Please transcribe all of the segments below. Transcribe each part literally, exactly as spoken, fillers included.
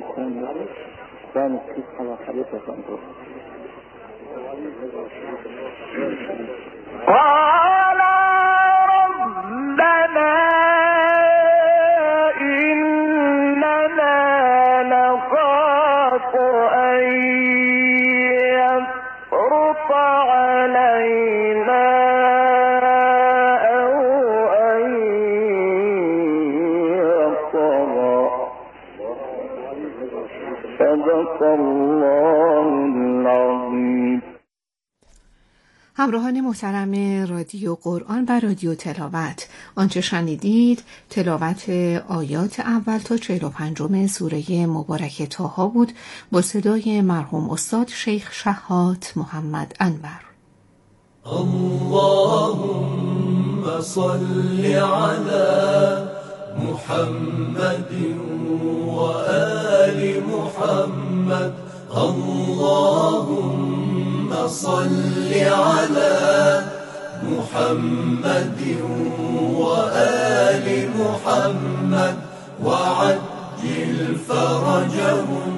con quando si stava cadendo tanto قال ربنا إننا نخاف أن يفرط علينا أو أن يطغى صدق الله العظيم. همراهان محترم رادیو قرآن و رادیو تلاوت، آنچه شنیدید تلاوت آیات اول تا چهل و پنجم سوره مبارک طه بود با صدای مرحوم استاد شیخ شحات محمد انور. اللهم صل على محمد و آل محمد. اللهم صل على محمد وآل محمد وعجل فرجهم.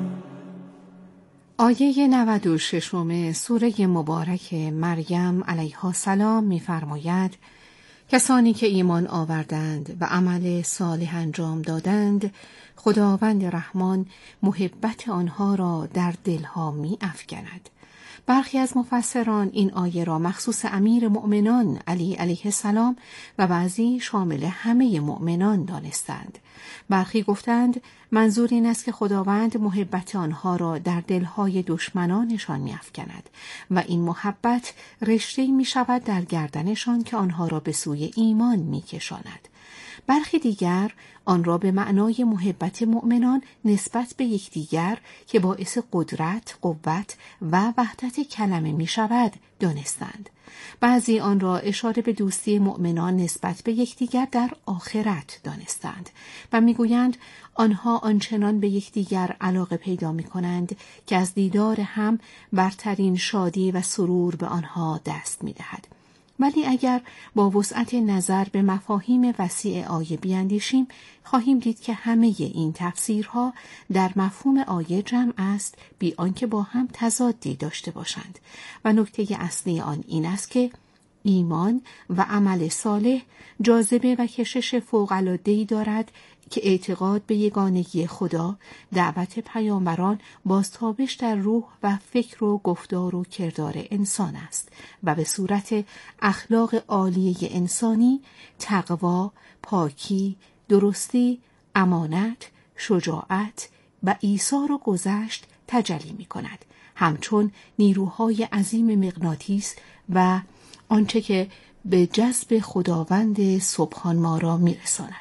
آیه نود و ششم سوره مبارک مریم علیها السلام می‌فرماید کسانی که ایمان آوردند و عمل صالح انجام دادند خداوند رحمان محبت آنها را در دلها می‌افکند. برخی از مفسران این آیه را مخصوص امیر مؤمنان علی علیه السلام و بعضی شامل همه مؤمنان دانستند. برخی گفتند منظور این است که خداوند محبت آنها را در دلهای دشمنانشان می‌افکند و این محبت رشته‌ای می‌شود در گردنشان که آنها را به سوی ایمان می‌کشاند. برخی دیگر آن را به معنای محبت مؤمنان نسبت به یکدیگر که باعث قدرت، قوت و وحدت کلمه می شود دانستند. بعضی آن را اشاره به دوستی مؤمنان نسبت به یکدیگر در آخرت دانستند و میگویند آنها آنچنان به یکدیگر علاقه پیدا می کنند که از دیدار هم برترین شادی و سرور به آنها دست می دهد. ولی اگر با وسعت نظر به مفاهیم وسیع آیه بیاندیشیم خواهیم دید که همه این تفسیرها در مفهوم آیه جمع است بی آنکه با هم تضادی داشته باشند و نکته اصلی آن این است که ایمان و عمل صالح جاذبه و کشش فوق‌العاده‌ای دارد که اعتقاد به یگانگی خدا، دعوت پیامبران، بازتابش در روح و فکر و گفتار و کردار انسان است و به صورت اخلاق عالیه انسانی، تقوا، پاکی، درستی، امانت، شجاعت و ایثار و گذشت تجلی می کند. همچون نیروهای عظیم مغناطیس و آنچه که به جذب خداوند سبحان ما را می رساند.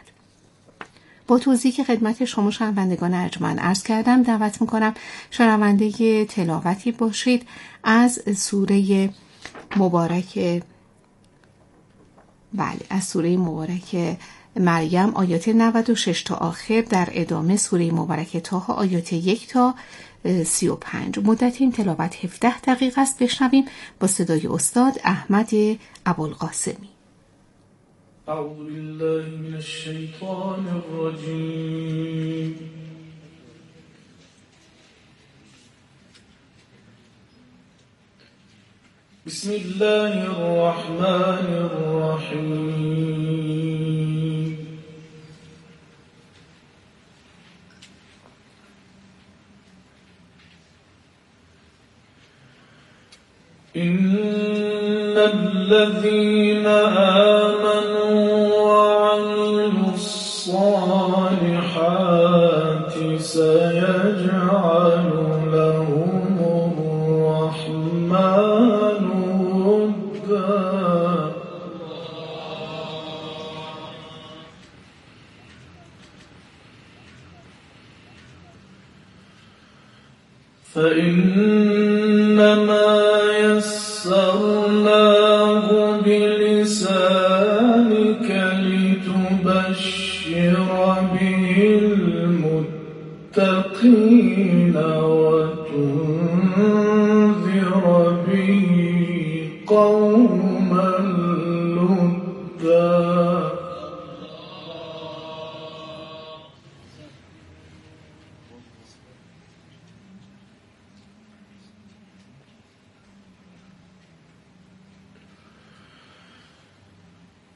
با توضیحی که خدمت شما شنوندگان ارجمند عرض کردم دعوت میکنم شنونده تلاوتی باشید از سوره مبارک بله از سوره مبارک مریم آیات نود و شش تا آخر، در ادامه سوره مبارک طه آیات یک تا سی و پنج. مدت این تلاوت هفده دقیقه است. بشنویم با صدای استاد احمد ابوالقاسمی. أعوذ بالله من الشيطان الرجيم. بسم الله الرحمن الرحيم. إن الذين آمنوا وعملوا الصالحات سيجعل لهم الرحمن ودا. فإنما يسرناه بلسانك لتبشر به المتقين وتنذر به قوما لدا.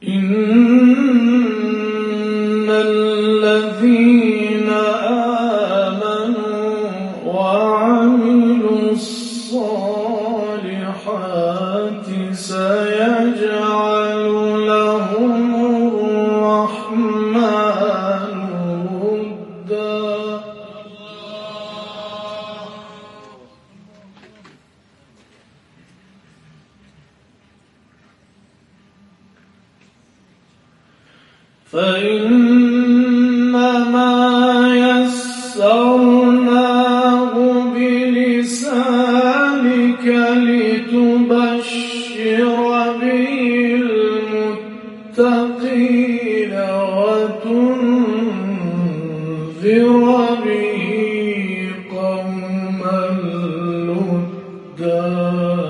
إن الذين آمنوا وعملوا الصالحات سيجعل لهم الرحمن ودا. فإنما يسرناه بلسانك لتبشر به المتقين وتنذر به قوما لدا.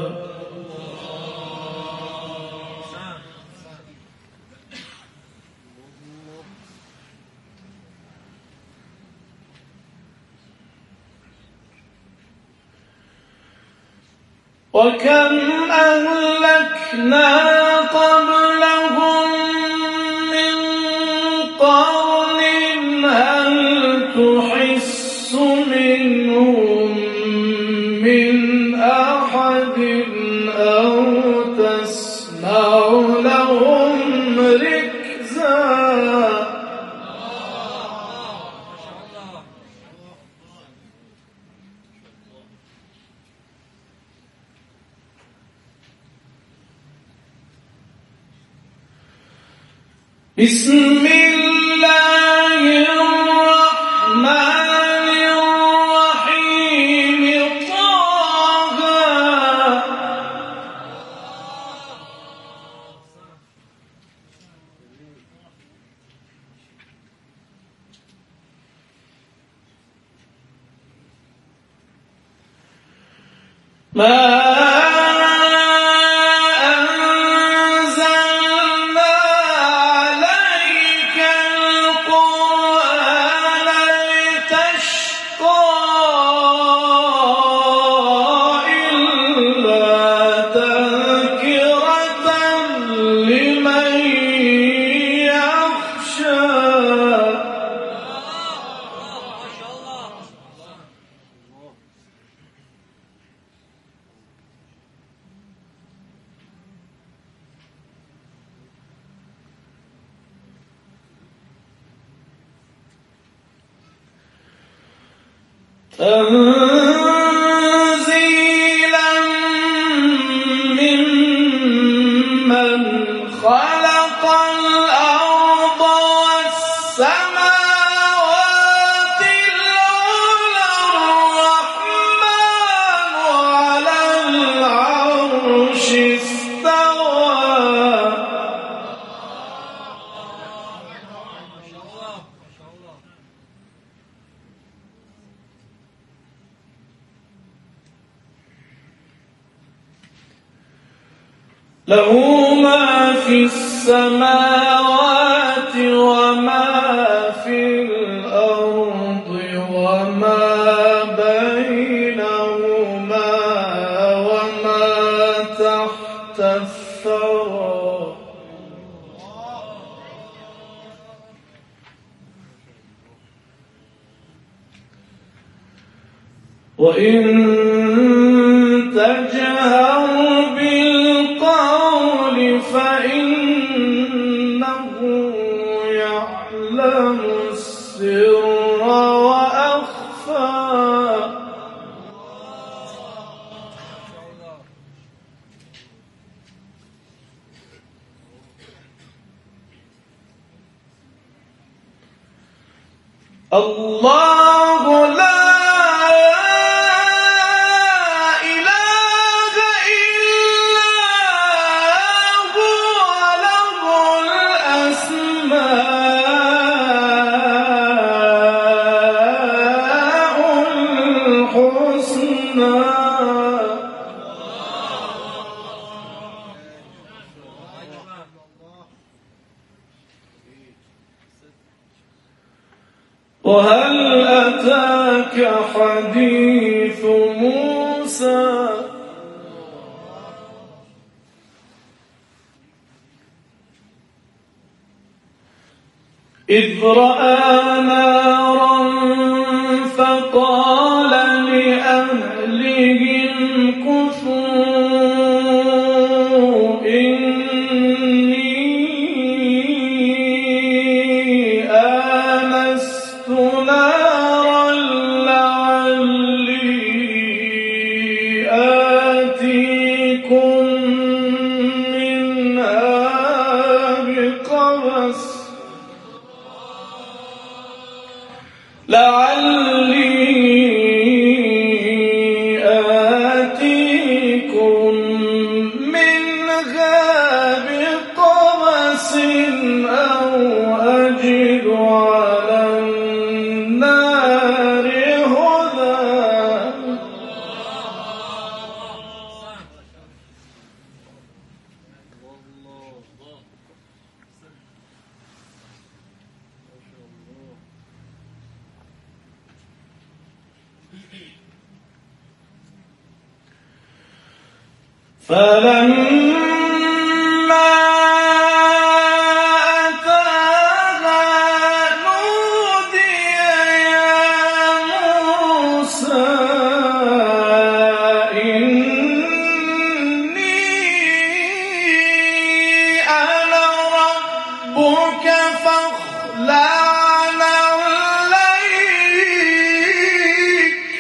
وكم أهلكنا قبلهم من قرن هل تحس منهم من أحد أو تسمع لهم ركزا. بسم الله الرحمن الرحيم. طه ما تنزيلا ممن خلق الأرض والسماوات العلى. الرحمن على العرش استوى. له ما في السماوات وما في الأرض وما بينهما وما تحت الثرى. وإن تجهر بالقول فإنه يعلم السر وأخفى. الله لا وهل أتاك حديث موسى. إذ رأى نارا فقال لأهلهم كثوا إني آنست نارا لعلي آتيكم منها بقبس لعلي آتيكم منها بقبس أو أجد على النار هدى. فلما أتاها نودي يا موسى إني أنا ربك فاخلع نعليك.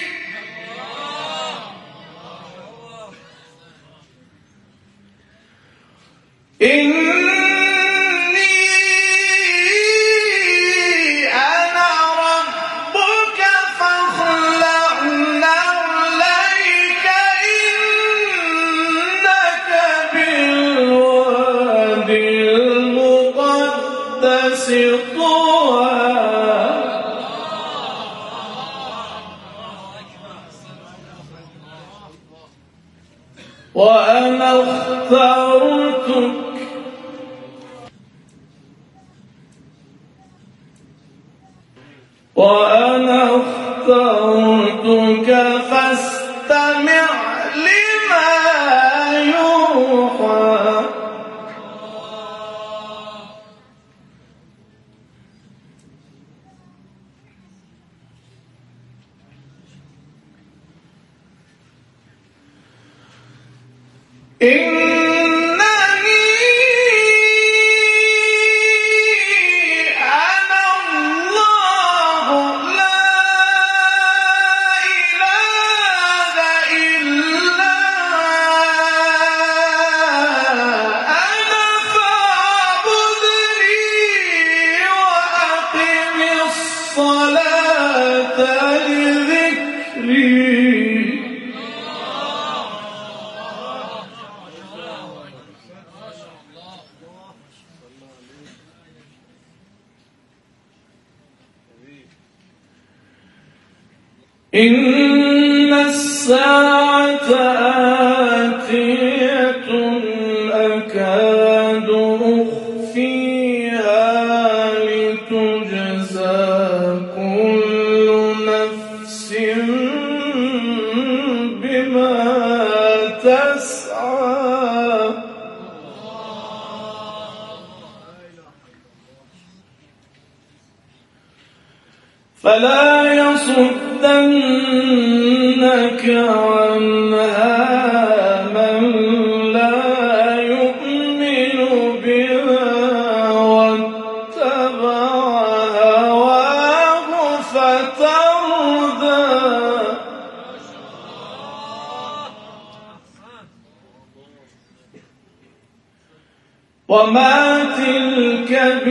إني أنا ربك فاخلع نعليك إنك بالوادي المقدس طوى. وأنا اخترتك وأنا اخترتك فاستمع لما يوحى. إنني أنا الله لا إله إلا أنا فاعبدني وأقم الصلاة لذكري. إن الساعة آتية أكاد أخفيها لتجزى كل نفس بما تسعى. فلا يصدنك عنها من لا يؤمن بها واتبع هواه فتردى. وما تلك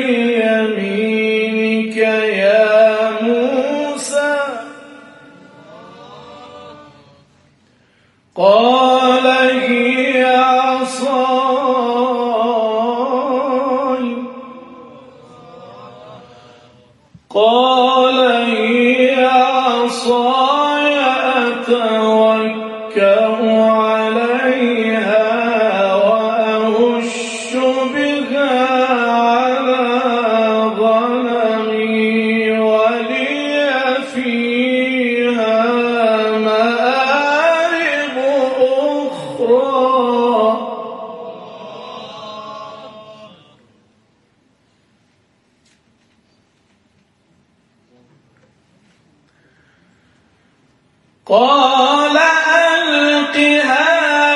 بيمينك يا موسى؟ قال هي عصاي قال هي عصاي أتوكأ عليها وأهش بها على غنمي ولي فيها مآرب أخرى. قال ألقها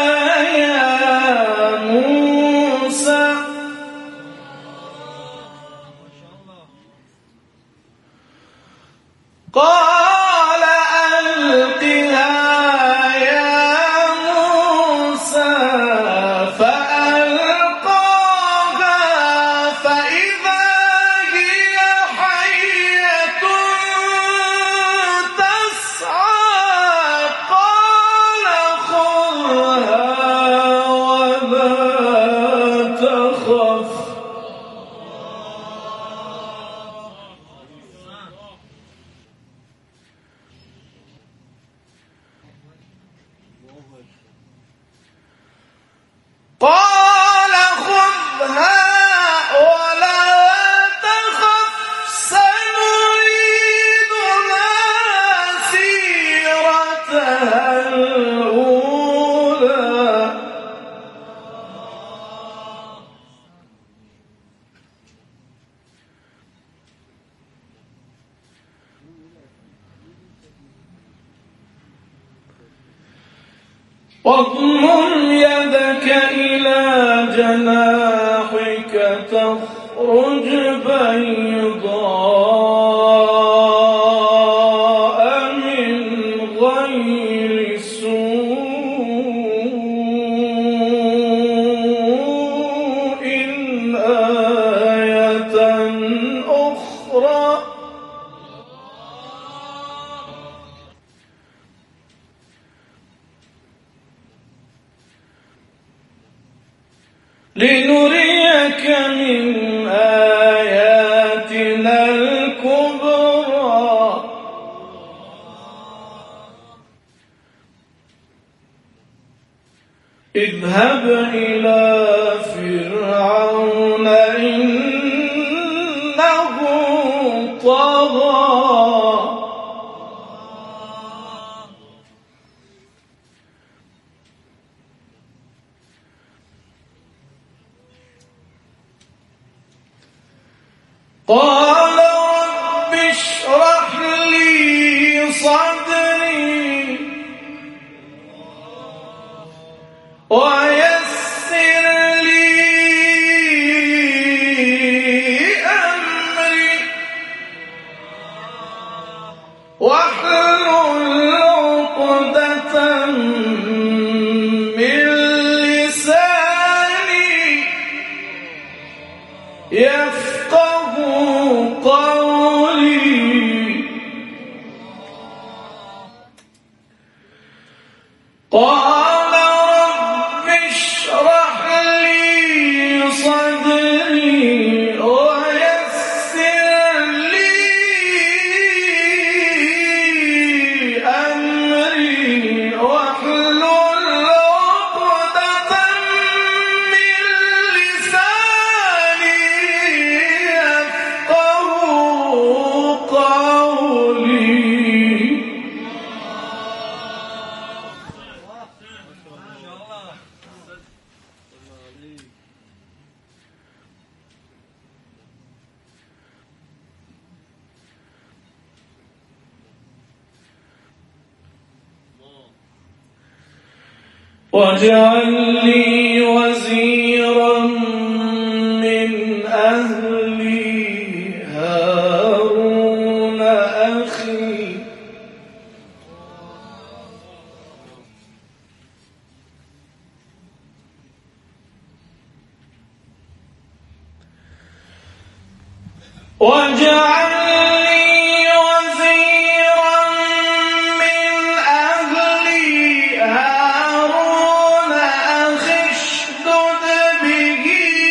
يا موسى قال ألقها يا موسى فألقاها فإذا هي حية تسعى قال خذها ولا تخف قال خذها ولا تخف سنريدها سيرتها الأولى واضمم يدك إلى جناحك تخرج بيضاء من غير سوء آية أخرى لنريك من آياتنا الكبرى اذهب إلى فرعون إنه طغى قال رب اشرح لي صدري ويسر لي أمري واحلل عقدة من لساني يفقه قولي قال رب اشرح لي صدري ويسر لي أمري واحلل عقدة من لساني يفقه قولي واجعل لي وزيرا من أهلي هارون أخي واجعل لي وزيرا من أهلي هارون أخي اشدد به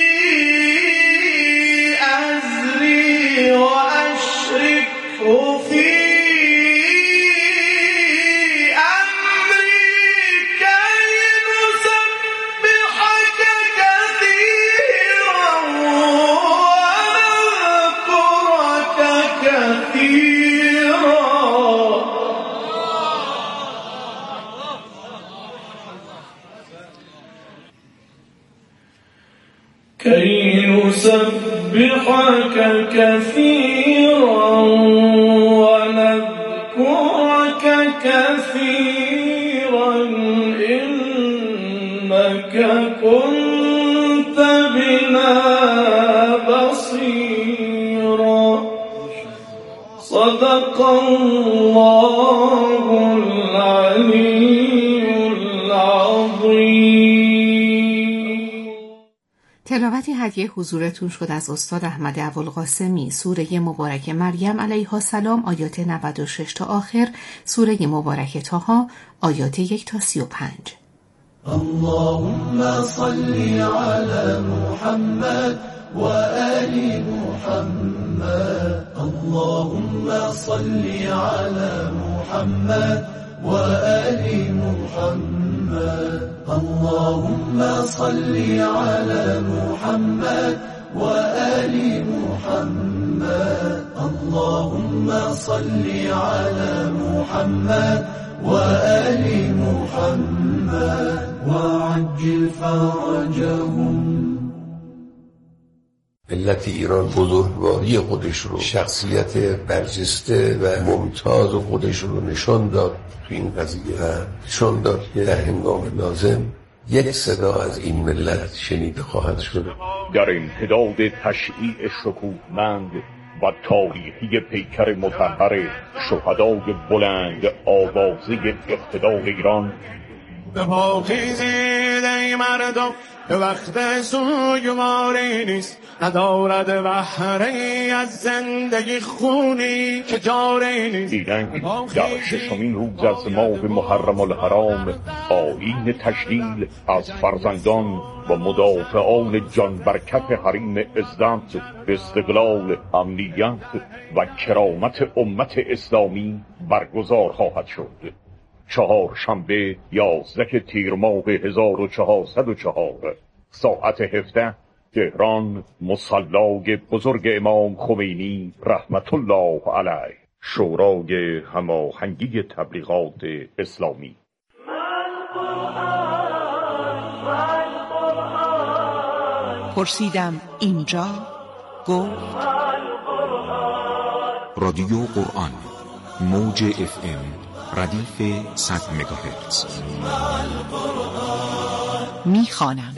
أزري وأشركه في أمري كي نسبحك كثيرا ونذكرك كثيرا كي نسبحك كثيرا ونذكرك كثيرا إنك كنت بنا بصيرا صدق الله العلي العظيم. تلاوت هدیه حضورتون شد از استاد احمد ابوالقاسمی، سوره مبارک مریم علیها السلام آیات نود و شش تا آخر، سوره مبارک طه آیات یک تا سی و پنج. اللهم صل على محمد و آل محمد. اللهم صل على محمد و آل محمد. اللهم صل على محمد و آل محمد. اللهم صل على محمد و آل محمد وعجل فرجهم. ملت ایران بزرگواری خودش رو، شخصیت برجسته و ممتاز خودش رو نشان داد تو این قضیه و نشان داد که در هنگام لازم یک صدا از این ملت شنیده خواهد شد. در امتداد تشییع شکوهمند و تاریخی پیکر مطهر شهدای بلند آوازه اقتدار ایران، به پا خیزید ای مردم به وقت سوگواری نیست، ندارد بهره‌ای از زندگی خونی که جاری نیست. دیدن در ششمین روز از ماه محرم الحرام آیین تشکیل از فرزندان و مدافعان جان بر کف حریم عزت، استقلال، امنیت و کرامت امت اسلامی برگزار خواهد شد. چهار شنبه یازده تیر ماه هزار و چهارصد و چهار ساعت هفده، تهران، مصلی بزرگ امام خمینی رحمت الله علیه، شورای هماهنگی تبلیغات اسلامی. پرسیدم اینجا، گفت رادیو قرآن، موج اف ام، ردیف صد مگاهرتز. میخوانم.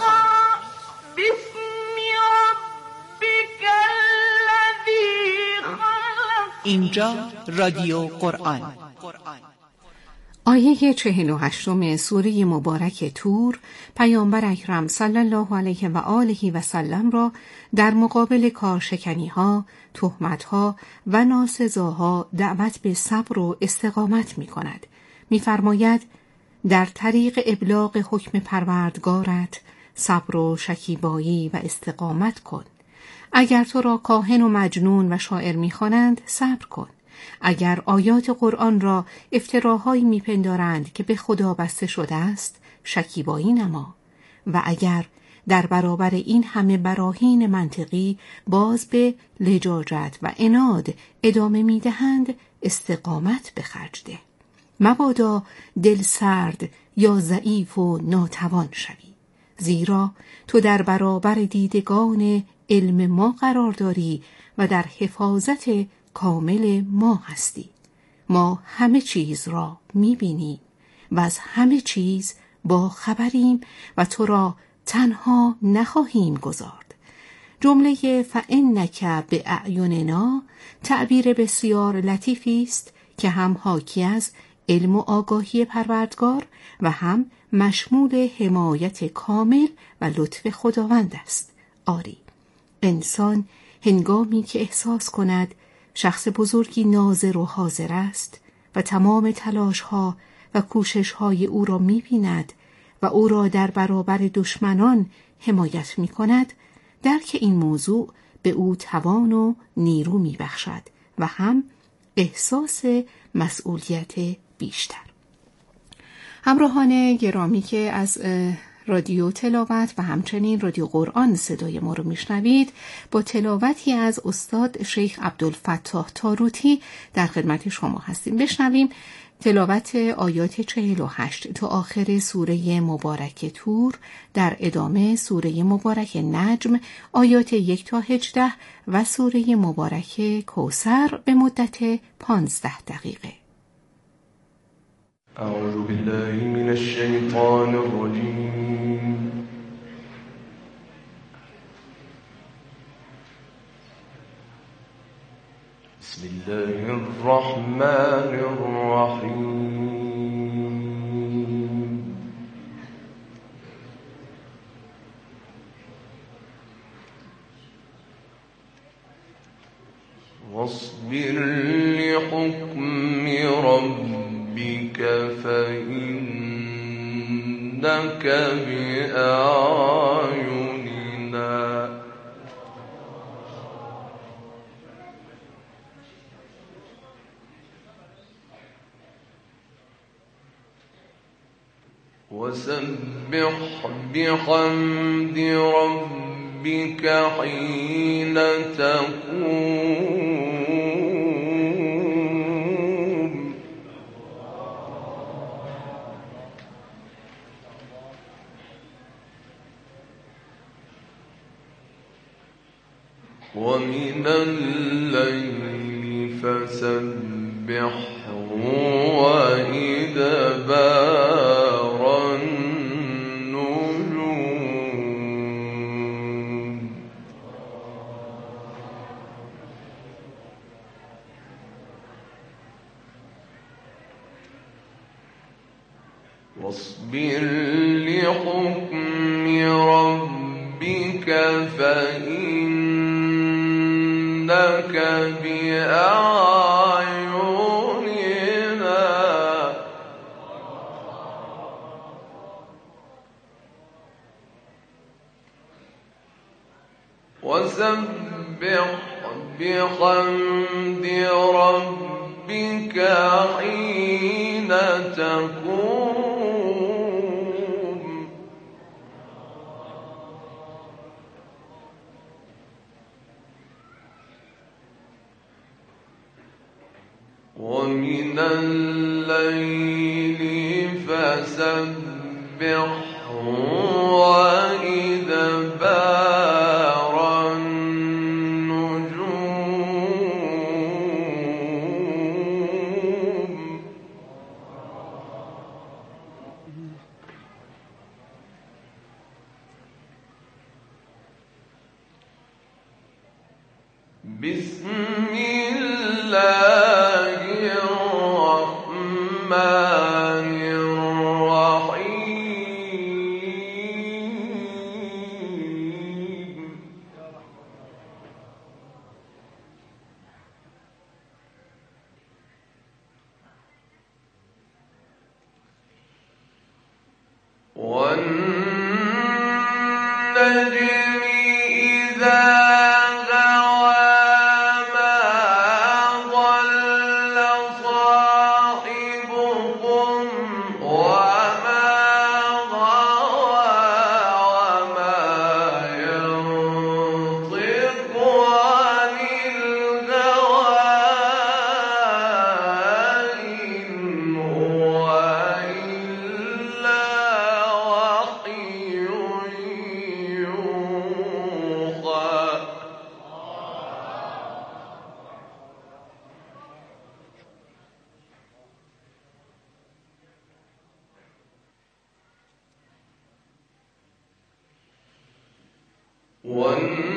اینجا رادیو قرآن. آیه چهل و هشتم سوره مبارک طور پیامبر اکرم صلی الله علیه و آله و سلم را در مقابل کارشکنی‌ها، تهمت‌ها و ناسزاها دعوت به صبر و استقامت می‌کند. می‌فرماید در طریق ابلاغ حکم پروردگارت صبر و شکیبایی و استقامت کن. اگر تو را کاهن و مجنون و شاعر می‌خوانند صبر کن. اگر آیات قرآن را افتراهایی میپندارند که به خدا بسته شده است شکیبایی نما، و اگر در برابر این همه براهین منطقی باز به لجاجت و عناد ادامه میدهند استقامت به خرج ده. مبادا دل سرد یا ضعیف و ناتوان شوی، زیرا تو در برابر دیدگان علم ما قرار داری و در حفاظت کامل ما هستی. ما همه چیز را می‌بینیم و از همه چیز با خبریم و تو را تنها نخواهیم گذارد. جمله فإنک بأعیننا تعبیر بسیار لطیفی است که هم حاکی از علم و آگاهی پروردگار و هم مشمول حمایت کامل و لطف خداوند است. آری، انسان هنگامی که احساس کند شخص بزرگی ناظر و حاضر است و تمام تلاش‌ها و کوشش‌های او را می‌بیند و او را در برابر دشمنان حمایت می‌کند، درک این موضوع به او توان و نیرو می‌بخشد و هم احساس مسئولیت بیشتر. همراهان گرامی که از رادیو تلاوت و همچنین رادیو قرآن صدای ما رو میشنوید، با تلاوتی از استاد شیخ عبدالفتاح تاروتی در خدمت شما هستیم. بشنویم تلاوت آیات چهل و هشت تا آخر سوره مبارک طور، در ادامه سوره مبارک نجم آیات یک تا هجده و سوره مبارک کوثر به مدت پانزده دقیقه. أعوذ بالله من الشيطان الرجيم. بسم الله الرحمن الرحيم. واصبر لحكم ربك فإنك بأعيننا وسبح بحمد ربك حين تقوم ومن الليل فسبحه وإدبار النجوم واصبر لحكم ربك فإنك بأعيننا وسبح بحمد ربك حين تقوم ومن الليل فسبحه وإدبار النجوم بسم الله الرحمن الرحيم. والنجم إذا والنجم